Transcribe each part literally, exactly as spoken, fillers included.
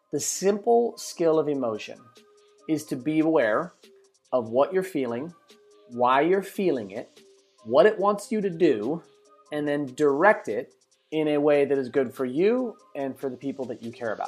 The simple skill of emotion is to be aware of what you're feeling, why you're feeling it, what it wants you to do, and then direct it in a way that is good for you and for the people that you care about.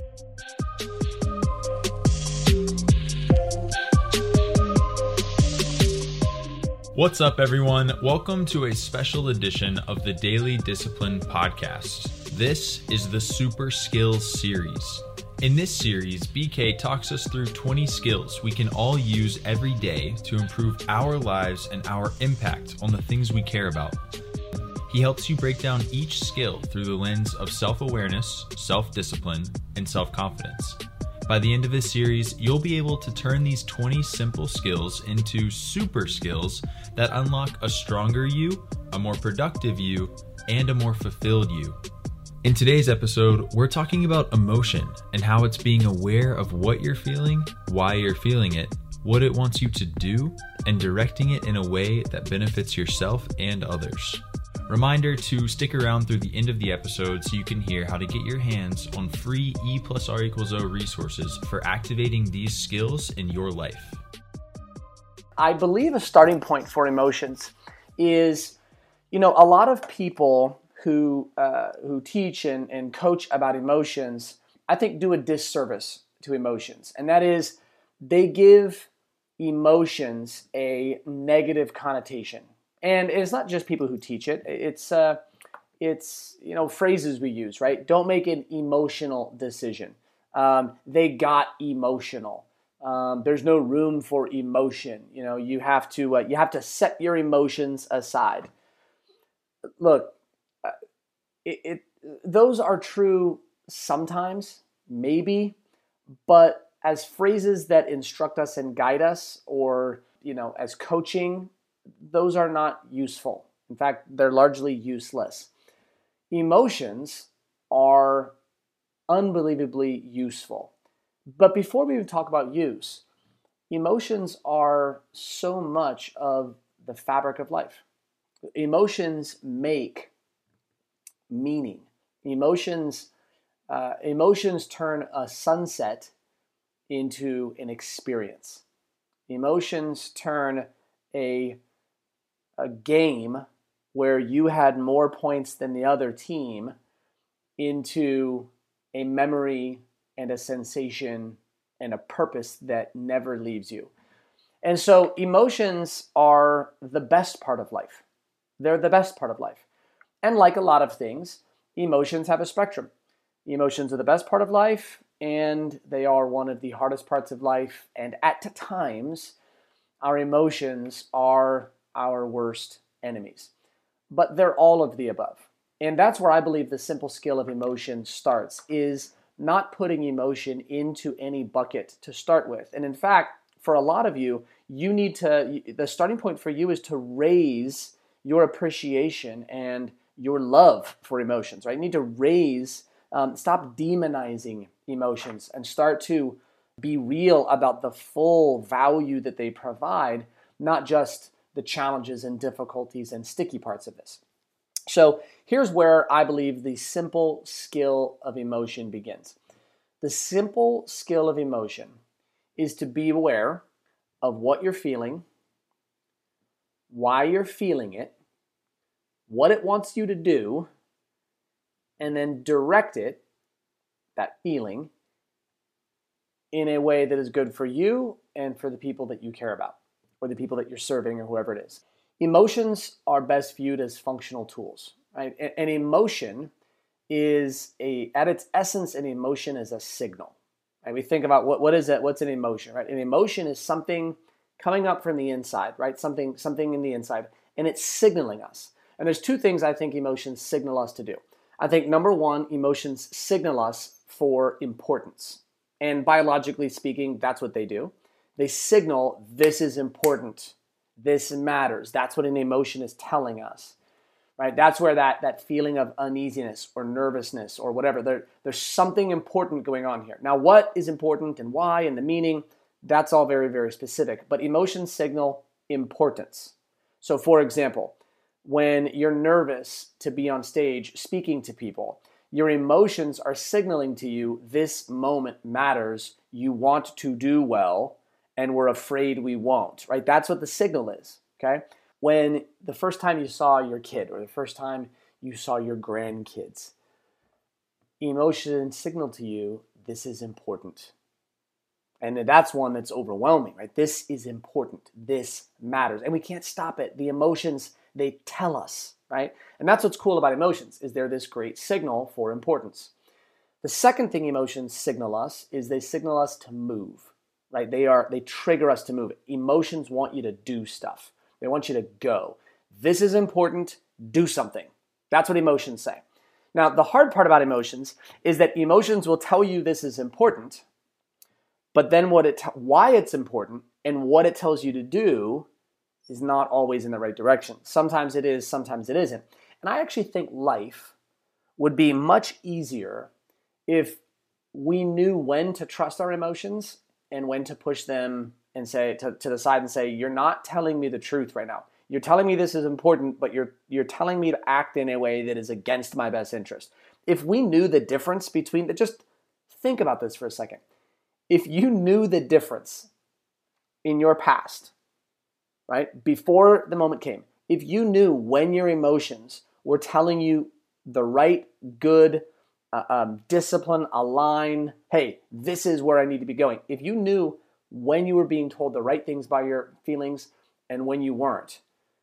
What's up, everyone? Welcome to a special edition of the Daily Discipline Podcast. This is the Super Skills series. In this series, B K talks us through twenty skills we can all use every day to improve our lives and our impact on the things we care about. He helps you break down each skill through the lens of self-awareness, self-discipline, and self-confidence. By the end of this series, you'll be able to turn these twenty simple skills into super skills that unlock a stronger you, a more productive you, and a more fulfilled you. In today's episode, we're talking about emotion and how it's being aware of what you're feeling, why you're feeling it, what it wants you to do, and directing it in a way that benefits yourself and others. Reminder to stick around through the end of the episode so you can hear how to get your hands on free E plus R equals O resources for activating these skills in your life. I believe a starting point for emotions is, you know, a lot of people who uh, who teach and, and coach about emotions, I think do a disservice to emotions. And that is, they give emotions a negative connotation. And it's not just people who teach it. It's, uh, it's you know, phrases we use, right? Don't make an emotional decision. Um, they got emotional. Um, there's no room for emotion. You know, you have to uh, you have to set your emotions aside. Look, uh, it, it those are true sometimes, maybe, but as phrases that instruct us and guide us, or you know, as coaching, those are not useful. In fact, they're largely useless. Emotions are unbelievably useful. But before we even talk about use, emotions are so much of the fabric of life. Emotions make meaning. Emotions, uh, emotions turn a sunset into an experience. Emotions turn a a game where you had more points than the other team into a memory and a sensation and a purpose that never leaves you. And so emotions are the best part of life. They're the best part of life. And like a lot of things, emotions have a spectrum. Emotions are the best part of life, and they are one of the hardest parts of life. And at times, our emotions are our worst enemies. But they're all of the above. And that's where I believe the simple skill of emotion starts, is not putting emotion into any bucket to start with. And in fact, for a lot of you, you need to, the starting point for you is to raise your appreciation and your love for emotions, right? You need to raise, um, stop demonizing emotions and start to be real about the full value that they provide, not just the challenges and difficulties and sticky parts of this. So here's where I believe the simple skill of emotion begins. The simple skill of emotion is to be aware of what you're feeling, why you're feeling it, what it wants you to do, and then direct it, that feeling, in a way that is good for you and for the people that you care about, or the people that you're serving, or whoever it is. Emotions are best viewed as functional tools, right? An emotion is a, at its essence, an emotion is a signal. Right? We think about what, what is it? What's an emotion, right? An emotion is something coming up from the inside, right? Something, something in the inside, and it's signaling us. And there's two things I think emotions signal us to do. I think number one, emotions signal us for importance. And biologically speaking, that's what they do. They signal, this is important, this matters. That's what an emotion is telling us, right? That's where that, that feeling of uneasiness or nervousness or whatever, there, there's something important going on here. Now, what is important and why and the meaning, that's all very, very specific. But emotions signal importance. So for example, when you're nervous to be on stage speaking to people, Your emotions are signaling to you this moment matters, you want to do well, and we're afraid we won't, right? That's what the signal is, okay? When the first time you saw your kid or the first time you saw your grandkids, emotion signaled to you, this is important. And that's one that's overwhelming, right? This is important. This matters. And we can't stop it. The emotions, they tell us, right? And that's what's cool about emotions, is they're this great signal for importance. The second thing emotions signal us is they signal us to move, right? They are, they trigger us to move. Emotions want you to do stuff. They want you to go. This is important. Do something. That's what emotions say. Now, the hard part about emotions is that emotions will tell you this is important, but then what it, why it's important and what it tells you to do is not always in the right direction. Sometimes it is, sometimes it isn't. And I actually think life would be much easier if we knew when to trust our emotions and when to push them and say to, to the side and say, you're not telling me the truth right now. You're telling me this is important, but you're you're telling me to act in a way that is against my best interest. If we knew the difference between the, just think about this for a second. If you knew the difference in your past, right, before the moment came, if you knew when your emotions were telling you the right, good, uh, um, discipline, align, hey, this is where I need to be going. If you knew when you were being told the right things by your feelings and when you weren't,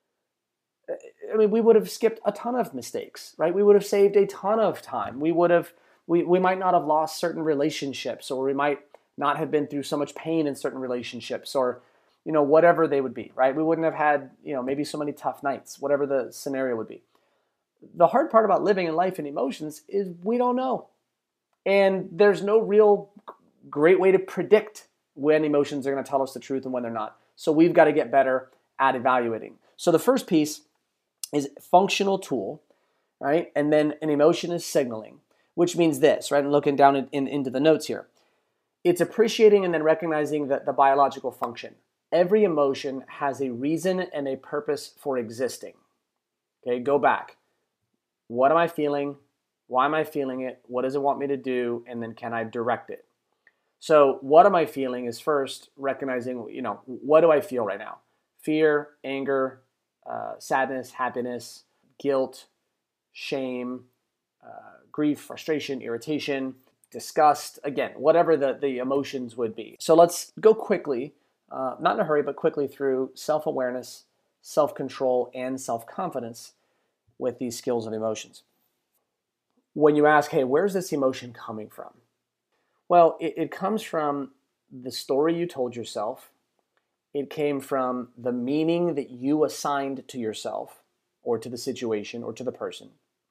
I mean, we would have skipped a ton of mistakes, right? We would have saved a ton of time. We would have, we, we might not have lost certain relationships, or we might not have been through so much pain in certain relationships, or, you know, whatever they would be, right? We wouldn't have had, you know, maybe so many tough nights, whatever the scenario would be. The hard part about living in life and emotions is we don't know. And there's no real great way to predict when emotions are going to tell us the truth and when they're not. So we've got to get better at evaluating. So the first piece is functional tool, right? And then an emotion is signaling, which means this, right? And looking down in, in, into the notes here. It's appreciating and then recognizing the, the biological function. Every emotion has a reason and a purpose for existing. Okay, go back. What am I feeling? Why am I feeling it? What does it want me to do? And then can I direct it? So what am I feeling is first recognizing, you know, what do I feel right now? Fear, anger, uh, sadness, happiness, guilt, shame, uh, grief, frustration, irritation, disgust, again, whatever the, the emotions would be. So let's go quickly, uh, not in a hurry, but quickly through self-awareness, self-control, and self-confidence with these skills of emotions. When you ask, hey, where's this emotion coming from? Well, it, it comes from the story you told yourself. It came from the meaning that you assigned to yourself or to the situation or to the person.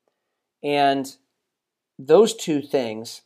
And those two things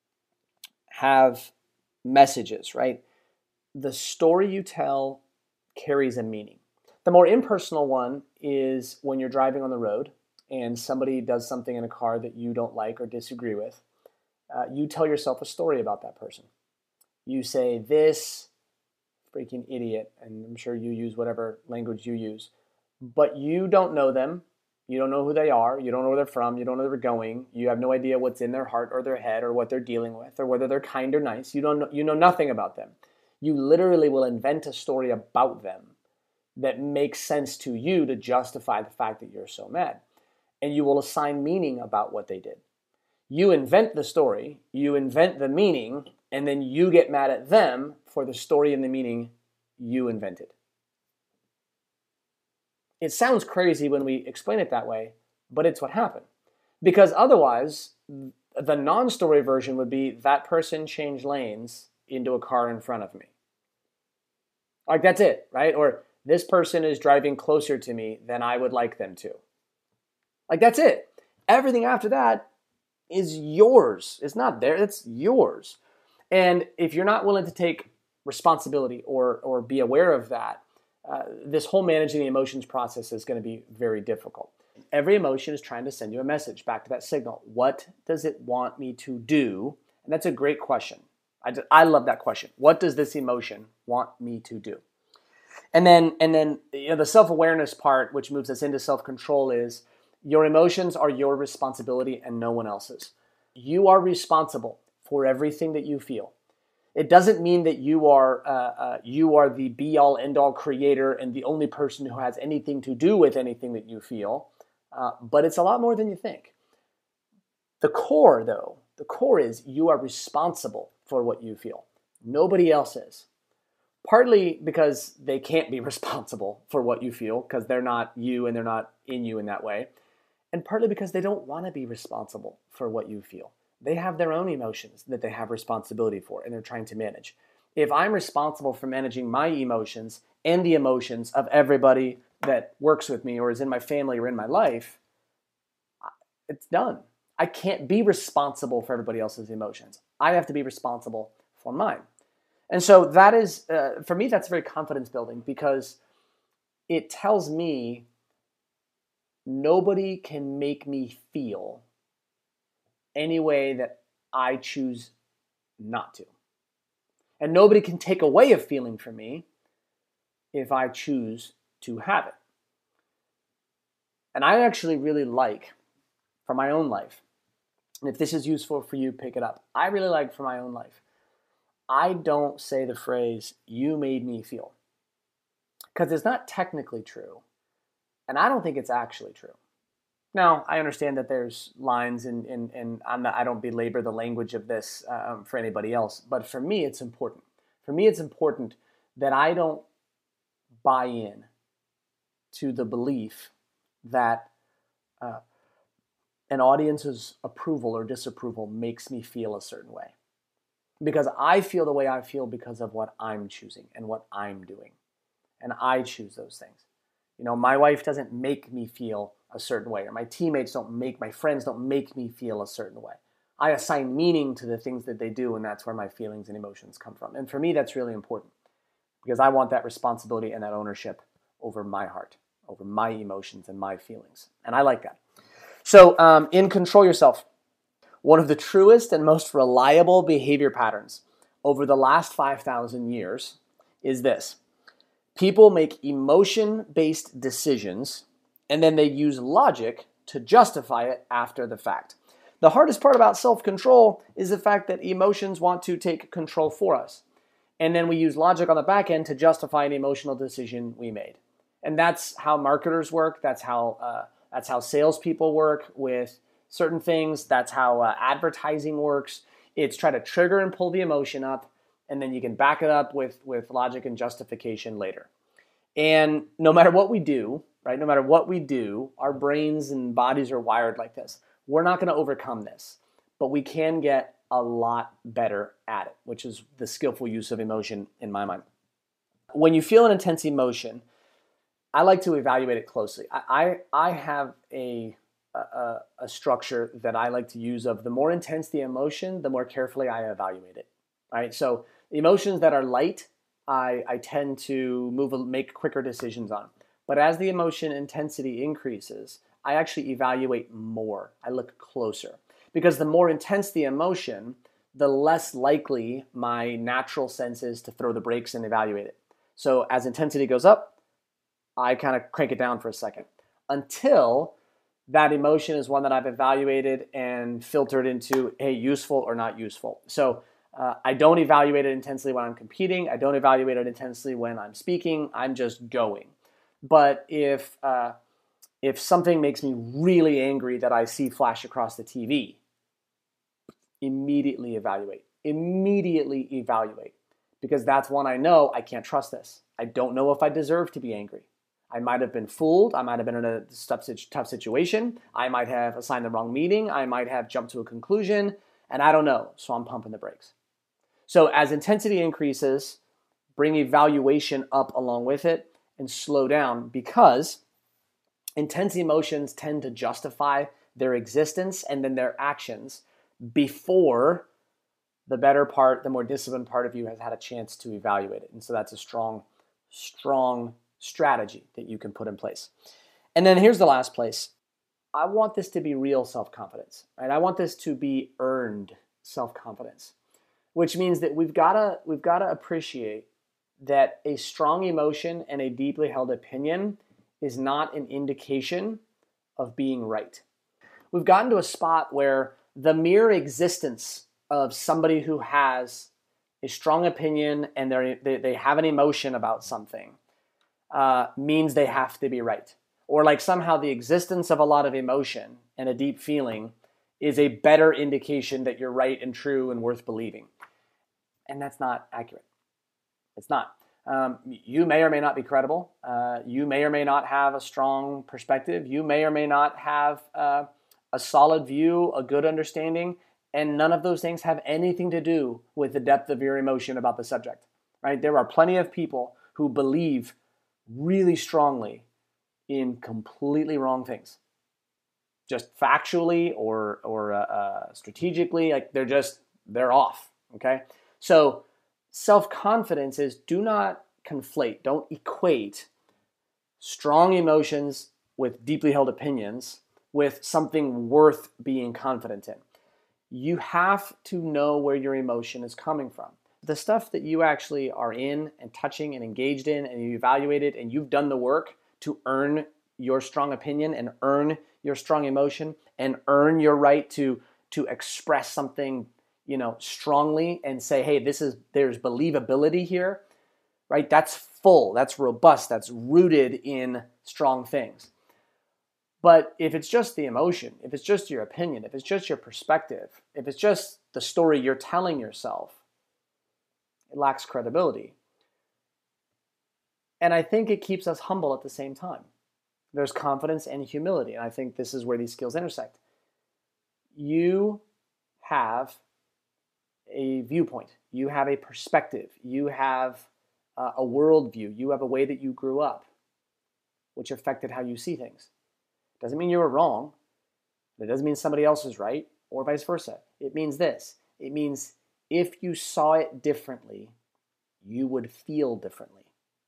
have messages, right? The story you tell carries a meaning. The more impersonal one is when you're driving on the road and somebody does something in a car that you don't like or disagree with. Uh, you tell yourself a story about that person. You say, this freaking idiot, and I'm sure you use whatever language you use, but you don't know them. You don't know who they are. You don't know where they're from. You don't know where they're going. You have no idea what's in their heart or their head or what they're dealing with or whether they're kind or nice. You don't know, you know nothing about them. You literally will invent a story about them that makes sense to you to justify the fact that you're so mad. And you will assign meaning about what they did. You invent the story, you invent the meaning, and then you get mad at them for the story and the meaning you invented. It sounds crazy when we explain it that way, but it's what happened. Because otherwise, the non-story version would be that person changed lanes into a car in front of me. Like, that's it, right? Or this person is driving closer to me than I would like them to. Like, that's it. Everything after that is yours. It's not there, it's yours. And if you're not willing to take responsibility or or be aware of that, uh, this whole managing the emotions process is going to be very difficult. Every emotion is trying to send you a message back to that signal. What does it want me to do? And that's a great question. I, just, I love that question. What does this emotion want me to do? And then, and then you know, the self-awareness part, which moves us into self-control, is Your emotions are your responsibility and no one else's. You are responsible for everything that you feel. It doesn't mean that you are uh, uh, you are the be-all, end-all creator and the only person who has anything to do with anything that you feel, uh, but it's a lot more than you think. The core, though, the core is you are responsible for what you feel. Nobody else is. Partly because they can't be responsible for what you feel because they're not you and they're not in you in that way. And partly because they don't want to be responsible for what you feel. They have their own emotions that they have responsibility for and they're trying to manage. If I'm responsible for managing my emotions and the emotions of everybody that works with me or is in my family or in my life, it's done. I can't be responsible for everybody else's emotions. I have to be responsible for mine. And so that is, uh, for me, that's very confidence building because it tells me nobody can make me feel any way that I choose not to. And nobody can take away a feeling from me if I choose to have it. And I actually really like, for my own life, and if this is useful for you, pick it up. I really like for my own life, I don't say the phrase, you made me feel. Because it's not technically true. And I don't think it's actually true. Now, I understand that there's lines, and, and, and I'm not, I don't belabor the language of this um, for anybody else. But for me, it's important. For me, it's important that I don't buy in to the belief that uh, an audience's approval or disapproval makes me feel a certain way. Because I feel the way I feel because of what I'm choosing and what I'm doing. And I choose those things. You know, my wife doesn't make me feel a certain way, or my teammates don't make, my friends don't make me feel a certain way. I assign meaning to the things that they do, and that's where my feelings and emotions come from. And for me, that's really important because I want that responsibility and that ownership over my heart, over my emotions and my feelings. And I like that. So um, in Control Yourself, one of the truest and most reliable behavior patterns over the last five thousand years is this. People make emotion-based decisions and then they use logic to justify it after the fact. The hardest part about self-control is the fact that emotions want to take control for us. And then we use logic on the back end to justify an emotional decision we made. And that's how marketers work. That's how uh, that's how salespeople work with certain things. That's how uh, advertising works. It's try to trigger and pull the emotion up, and then you can back it up with, with logic and justification later. And no matter what we do, right, no matter what we do, our brains and bodies are wired like this. We're not going to overcome this, but we can get a lot better at it, which is the skillful use of emotion in my mind. When you feel an intense emotion, I like to evaluate it closely. I, I, I have a, a, a structure that I like to use of the more intense the emotion, the more carefully I evaluate it. Right? So emotions that are light, I, I tend to move, make quicker decisions on. But as the emotion intensity increases, I actually evaluate more. I look closer. Because the more intense the emotion, the less likely my natural sense is to throw the brakes and evaluate it. So as intensity goes up, I kind of crank it down for a second until that emotion is one that I've evaluated and filtered into, hey, useful or not useful. So uh, I don't evaluate it intensely when I'm competing. I don't evaluate it intensely when I'm speaking. I'm just going. But if uh, if something makes me really angry that I see flash across the T V, immediately evaluate. Immediately evaluate. Because that's one I know I can't trust this. I don't know if I deserve to be angry. I might have been fooled. I might have been in a tough situation. I might have assigned the wrong meeting. I might have jumped to a conclusion, and I don't know, so I'm pumping the brakes. So as intensity increases, bring evaluation up along with it and slow down, because intense emotions tend to justify their existence and then their actions before the better part, the more disciplined part of you has had a chance to evaluate it. And so that's a strong, strong strategy that you can put in place. And then here's the last place. I want this to be real self-confidence, right? I want this to be earned self-confidence, which means that we've got to we've got to appreciate that a strong emotion and a deeply held opinion is not an indication of being right. We've gotten to a spot where the mere existence of somebody who has a strong opinion and they they have an emotion about something uh, means they have to be right. Or like somehow the existence of a lot of emotion and a deep feeling is a better indication that you're right and true and worth believing. And that's not accurate. It's not. Um, you may or may not be credible. Uh, you may or may not have a strong perspective. You may or may not have uh, a solid view, a good understanding, and none of those things have anything to do with the depth of your emotion about the subject, right? There are plenty of people who believe really strongly in completely wrong things, just factually or or uh, uh, strategically. Like they're just they're off. Okay, so self-confidence is do not conflate, don't equate strong emotions with deeply held opinions with something worth being confident in. You have to know where your emotion is coming from. The stuff that you actually are in and touching and engaged in and you evaluate it and you've done the work to earn your strong opinion and earn your strong emotion and earn your right to to express something, you know, strongly and say, hey, this is there's believability here, right? That's full, that's robust, that's rooted in strong things. But if it's just the emotion, if it's just your opinion, if it's just your perspective, if it's just the story you're telling yourself, it lacks credibility. And I think it keeps us humble at the same time. There's confidence and humility, and I think this is where these skills intersect. You have a viewpoint, you have a perspective, you have uh, a worldview, you have a way that you grew up, which affected how you see things. Doesn't mean you were wrong. It doesn't mean somebody else is right, or vice versa. It means this. It means if you saw it differently, you would feel differently.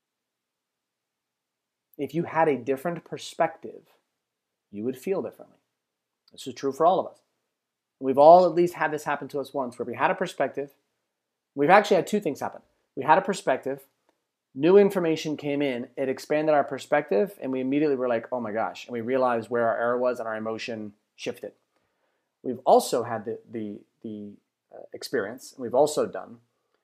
If you had a different perspective, you would feel differently. This is true for all of us. We've all at least had this happen to us once, where we had a perspective. We've actually had two things happen. We had a perspective. New information came in, it expanded our perspective, and we immediately were like, oh my gosh, and we realized where our error was and our emotion shifted. We've also had the, the, the uh, experience, and we've also done,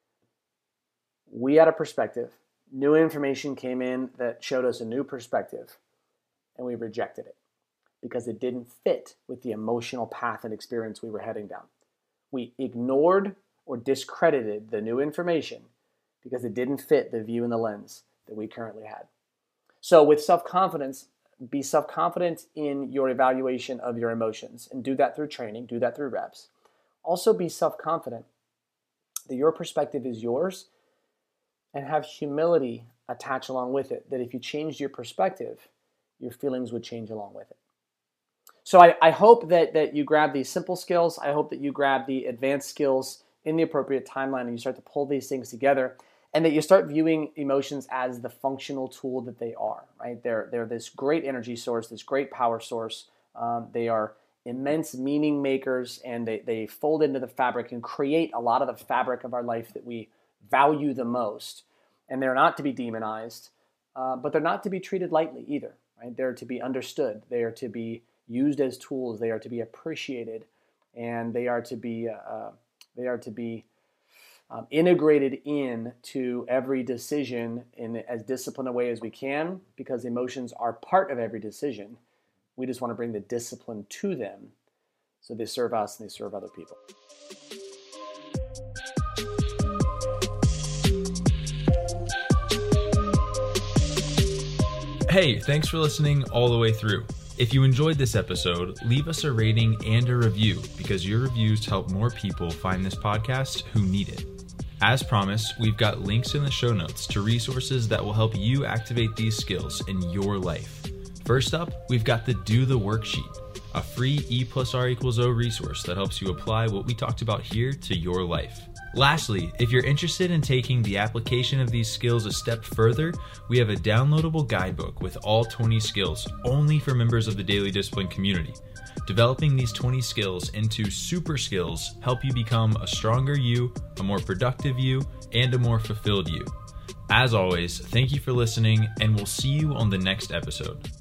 we had a perspective, new information came in that showed us a new perspective, and we rejected it because it didn't fit with the emotional path and experience we were heading down. We ignored or discredited the new information because it didn't fit the view and the lens that we currently had. So with self-confidence, be self-confident in your evaluation of your emotions and do that through training, do that through reps. Also be self-confident that your perspective is yours and have humility attached along with it, that if you changed your perspective, your feelings would change along with it. So I, I hope that, that you grab these simple skills. I hope that you grab the advanced skills in the appropriate timeline and you start to pull these things together, and that you start viewing emotions as the functional tool that they are, right? They're, they're this great energy source, this great power source. Um, they are immense meaning makers, and they, they fold into the fabric and create a lot of the fabric of our life that we value the most. And they're not to be demonized, uh, but they're not to be treated lightly either, right? They're to be understood. They are to be used as tools. They are to be appreciated, and they are to be uh, they are to be um, integrated into every decision in as disciplined a way as we can, because emotions are part of every decision. We just want to bring the discipline to them so they serve us and they serve other people. Hey, thanks for listening all the way through. If you enjoyed this episode, leave us a rating and a review, because your reviews help more people find this podcast who need it. As promised, we've got links in the show notes to resources that will help you activate these skills in your life. First up, we've got the Do the Worksheet, a free E plus R equals O resource that helps you apply what we talked about here to your life. Lastly, if you're interested in taking the application of these skills a step further, we have a downloadable guidebook with all twenty skills only for members of the Daily Discipline community. Developing these twenty skills into super skills help you become a stronger you, a more productive you, and a more fulfilled you. As always, thank you for listening, and we'll see you on the next episode.